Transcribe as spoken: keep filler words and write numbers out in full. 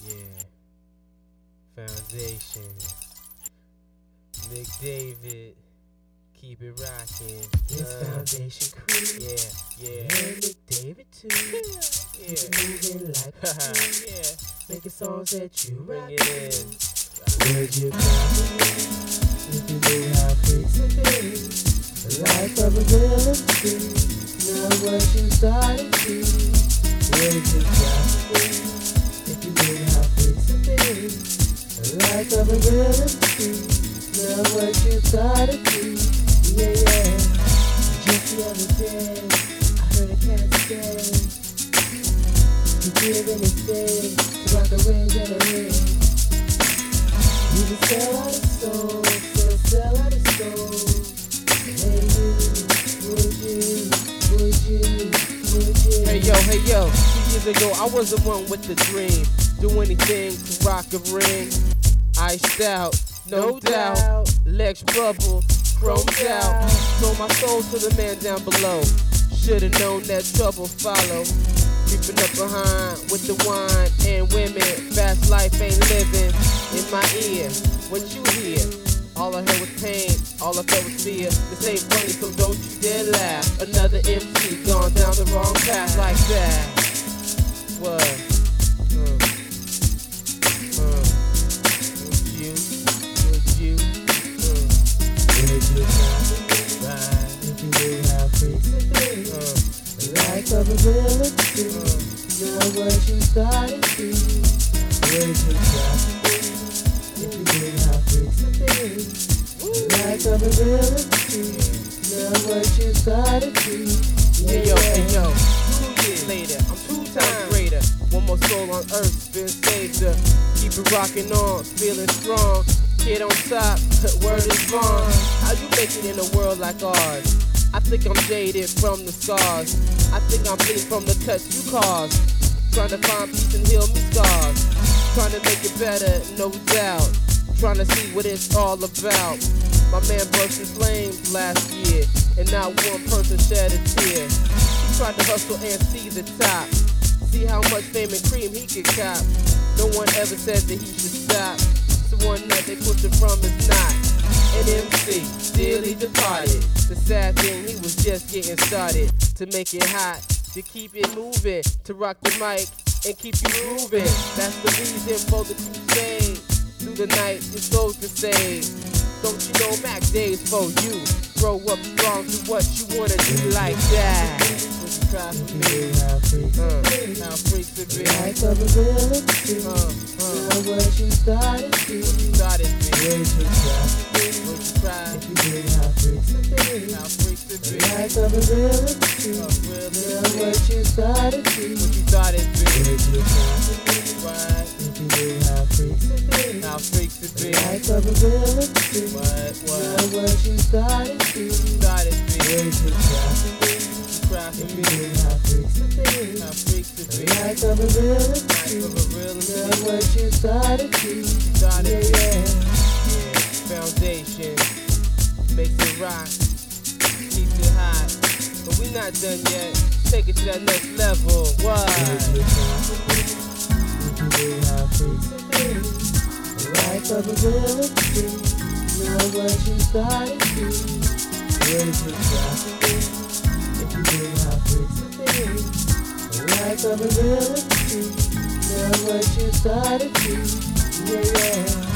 Yeah. Foundation. Nick David. Keep it rocking. It's uh, Foundation Crew. Yeah, yeah. And Nick David too. Yeah. Keep it moving like Yeah. yeah. Making songs that you Bring rock it in. Would you copy me if you knew how freaks it is? The life of a villain. Now what you started to. Would you copy me if you knew how freaks it is? The life of a villain. Now what you started to. Yeah, yeah. Just the other day, I heard a cat say, he did anything to rock a range and a ring. You can sell out his soul, sell, sell out his soul. Hey you, would you, would you, would you? Hey yo, hey yo. Two years ago, I was the one with the dream. Do anything to rock a ring. Iced out, no, No doubt. doubt. Legs bubble, chromed out. Sold my soul to the man down below. Should've known that trouble follow. Creeping up behind with the wine and women. Fast life ain't living in my ear. What you hear? All I heard was pain, all I felt was fear. This ain't funny, so don't you dare laugh. Another M C gone down the wrong path like that. What? Uh, uh, would you? Would you? Uh, Would you copy me if you knew how freaks it is? uh, The life of a villain. uh. Know what you started to. Would you copy me if you knew how freaks it is? The life of a villain. Know what you started to. Hey yo, hey yo, two years later, I'm two times greater. One more soul on earth's been saved to keep it rocking on, feeling strong. Kid on top, word is bond. How you make it in a world like ours? I think I'm jaded from the scars. I think I'm bleeding from the cuts you caused. Trying to find peace and heal me scars. Trying to make it better, no doubt. Trying to see what it's all about. My man burst in flames last year, and not one person shed a tear. He tried to hustle and see the top. See how much fame and cream he could cop. No one ever said that he should stop. So one night they pushed him from his knot. An M C, dearly departed. The sad thing, he was just getting started. To make it hot, to keep it moving, to rock the mic and keep you grooving. That's the reason for the crusade. Through the night, your soul's to save. Don't you know Mac Days for you? Grow up strong, do what you wanna do like that. Would you cry for me? How freaks Uh, it is? how freaks it be? Life of a villain. Uh, uh, Know what you started to. what you thought it be? Would you copy me Would you cry? if you knew how freaks it is? How freaks it be? Life of a villain. Uh, will it Know be? what you started to. What you thought it be? Would you copy me Right? if you knew how freaks it is? How freaks it be? Life of a villain. What? Know What? what you started to. You thought it be? Would you copy me You cry for if you me? knew how freaks it is? How freaks it be? Life of a villain. Life of a real Know MC. what you started to. You thought Yeah, it be? yeah. Yeah. Foundation makes it rock, keeps it hot. But we not done yet. Take it to that next level. What? Would you copy me if you knew how freaks it is? The life of a villain. Know what you started to. Would you copy me if you knew how freaks it is? The life of a villain. Know what you started to. Yeah, yeah.